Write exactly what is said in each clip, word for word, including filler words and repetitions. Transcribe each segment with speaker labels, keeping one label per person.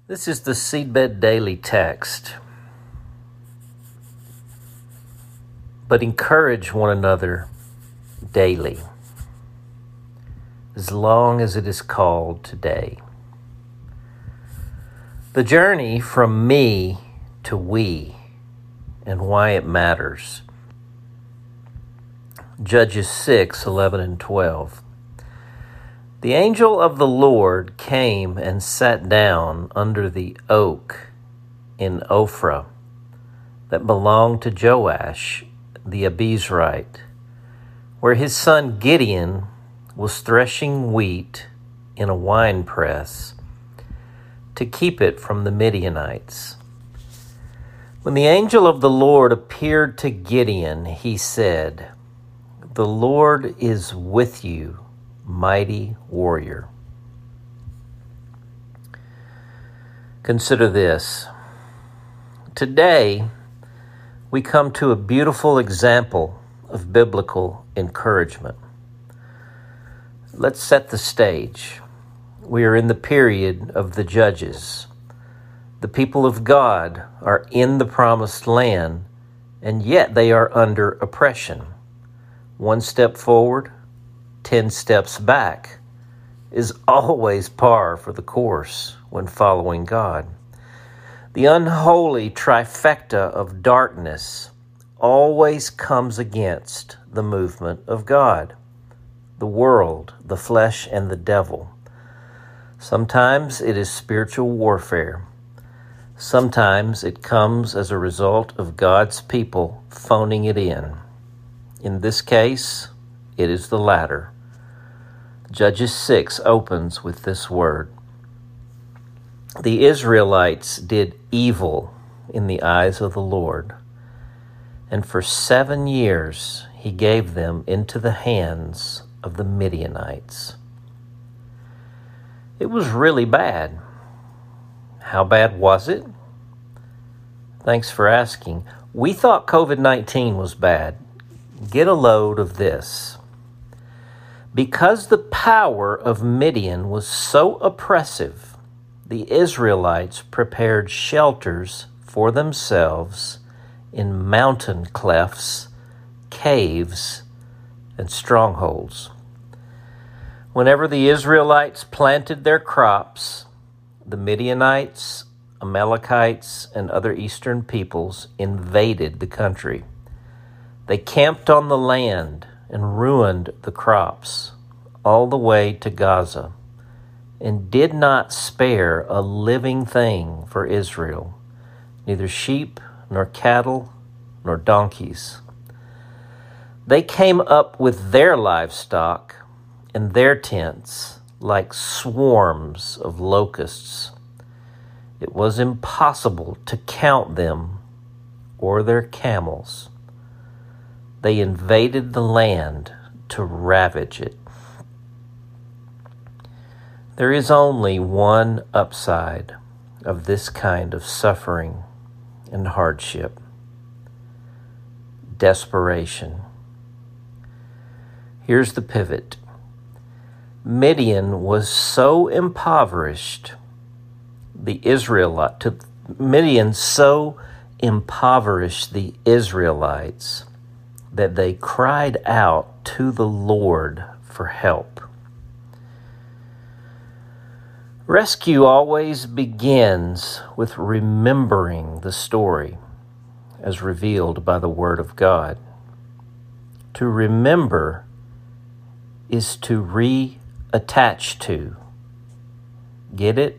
Speaker 1: This is the Seedbed Daily text. But encourage one another daily, as long as it is called today. The journey from me to we and why it matters. Judges six, eleven and twelve. The angel of the Lord came and sat down under the oak in Ophrah that belonged to Joash the Abiezrite, where his son Gideon was threshing wheat in a winepress to keep it from the Midianites. When the angel of the Lord appeared to Gideon, he said, "The Lord is with you, mighty warrior." Consider this. Today, we come to a beautiful example of biblical encouragement. Let's set the stage. We are in the period of the Judges. The people of God are in the promised land, and yet they are under oppression. One step forward, ten steps back is always par for the course when following God. The unholy trifecta of darkness always comes against the movement of God, the world, the flesh, and the devil. Sometimes it is spiritual warfare. Sometimes it comes as a result of God's people phoning it in. In this case, it is the latter. Judges six opens with this word. The Israelites did evil in the eyes of the Lord, and for seven years he gave them into the hands of the Midianites. It was really bad. How bad was it? Thanks for asking. We thought covid nineteen was bad. Get a load of this. Because the power of Midian was so oppressive, the Israelites prepared shelters for themselves in mountain clefts, caves, and strongholds. Whenever the Israelites planted their crops, the Midianites, Amalekites, and other eastern peoples invaded the country. They camped on the land and ruined the crops all the way to Gaza, and did not spare a living thing for Israel, neither sheep, nor cattle, nor donkeys. They came up with their livestock and their tents like swarms of locusts. It was impossible to count them or their camels. They invaded the land to ravage it. There is only one upside of this kind of suffering and hardship: desperation. Here's the pivot. Midian was so impoverished, the Israelite, to, Midian so impoverished the Israelites that they cried out to the Lord for help. Rescue always begins with remembering the story as revealed by the Word of God. To remember is to re-attach to. Get it?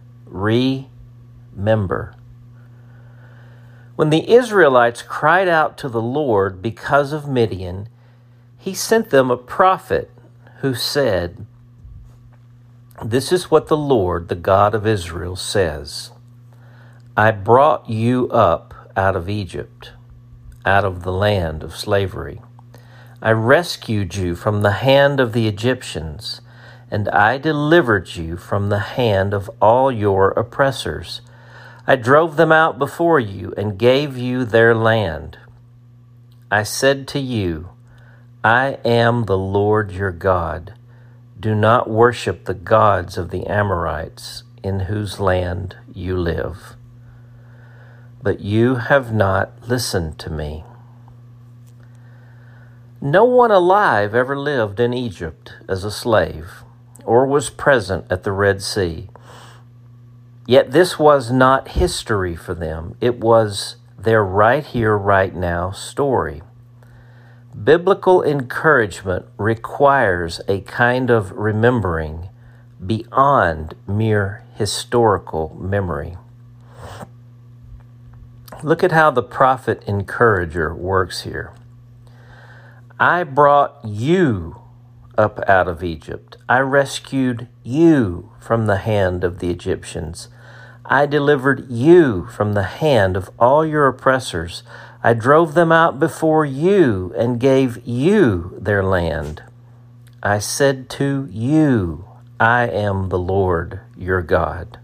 Speaker 1: Remember. When the Israelites cried out to the Lord because of Midian, he sent them a prophet who said, "This is what the Lord, the God of Israel, says. I brought you up out of Egypt, out of the land of slavery. I rescued you from the hand of the Egyptians, and I delivered you from the hand of all your oppressors. I drove them out before you and gave you their land. I said to you, I am the Lord your God. Do not worship the gods of the Amorites in whose land you live. But you have not listened to me. No one alive ever lived in Egypt as a slave or was present at the Red Sea. Yet this was not history for them. It was their right here, right now story. Biblical encouragement requires a kind of remembering beyond mere historical memory. Look at how the prophet encourager works here. I brought you up out of Egypt. I rescued you from the hand of the Egyptians. I delivered you from the hand of all your oppressors. I drove them out before you and gave you their land. I said to you, I am the Lord your God.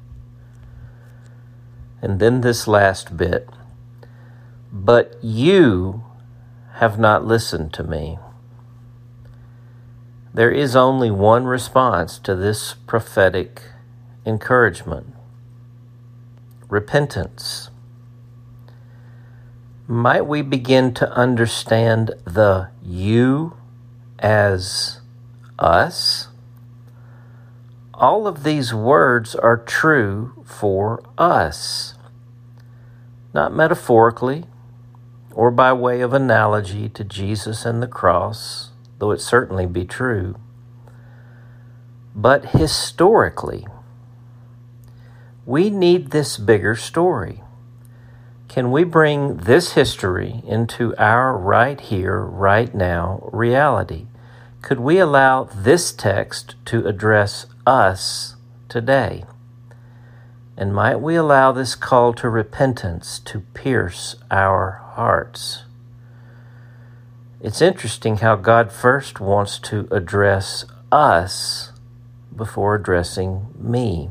Speaker 1: And then this last bit. But you have not listened to me. There is only one response to this prophetic encouragement: repentance. Might we begin to understand the you as us? All of these words are true for us, not metaphorically or by way of analogy to Jesus and the cross, though it certainly be true, but historically. We need this bigger story. Can we bring this history into our right here, right now reality? Could we allow this text to address us today? And might we allow this call to repentance to pierce our hearts? It's interesting how God first wants to address us before addressing me.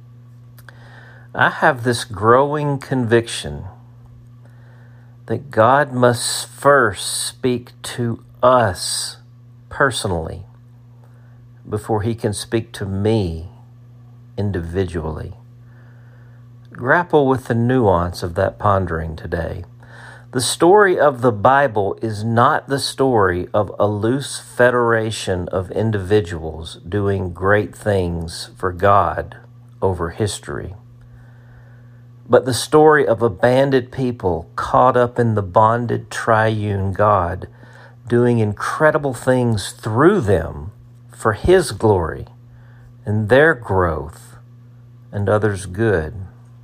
Speaker 1: I have this growing conviction that God must first speak to us personally before he can speak to me individually. Grapple with the nuance of that pondering today. The story of the Bible is not the story of a loose federation of individuals doing great things for God over history, but the story of a banded people caught up in the bonded triune God, doing incredible things through them for his glory and their growth and others' good.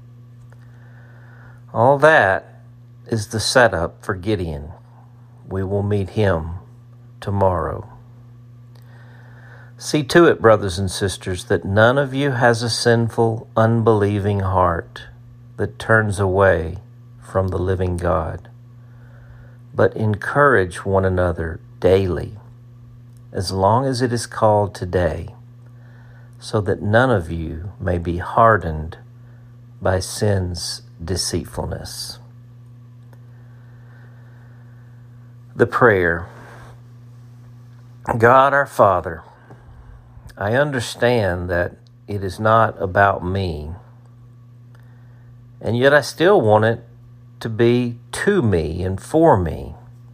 Speaker 1: All that is the setup for Gideon. We will meet him tomorrow. See to it, brothers and sisters, that none of you has a sinful, unbelieving heart that turns away from the living God, but encourage one another daily, as long as it is called today, so that none of you may be hardened by sin's deceitfulness. The prayer. God our Father, I understand that it is not about me, and yet I still want it to be to me and for me.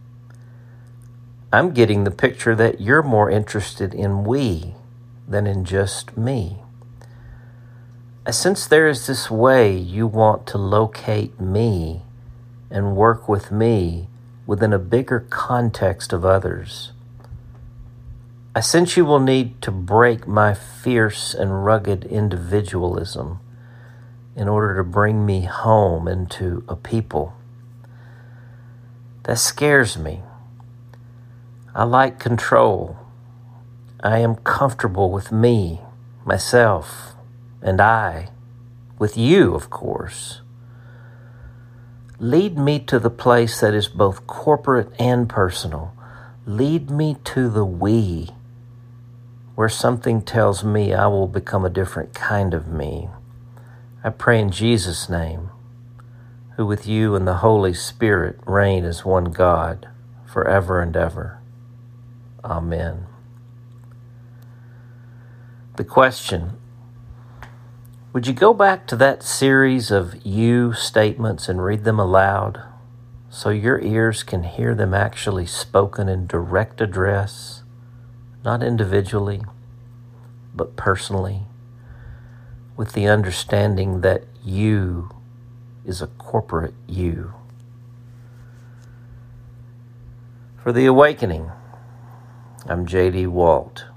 Speaker 1: I'm getting the picture that you're more interested in we than in just me. I sense there is this way you want to locate me and work with me within a bigger context of others. I sense you will need to break my fierce and rugged individualism in order to bring me home into a people. That scares me. I like control. I am comfortable with me, myself, and I, with you, of course. Lead me to the place that is both corporate and personal. Lead me to the we, where something tells me I will become a different kind of me. I pray in Jesus' name, who with you and the Holy Spirit reign as one God forever and ever. Amen. The question, Would you go back to that series of you statements and read them aloud so your ears can hear them actually spoken in direct address, not individually, but personally, with the understanding that you is a corporate you? For The Awakening, I'm J D Walt.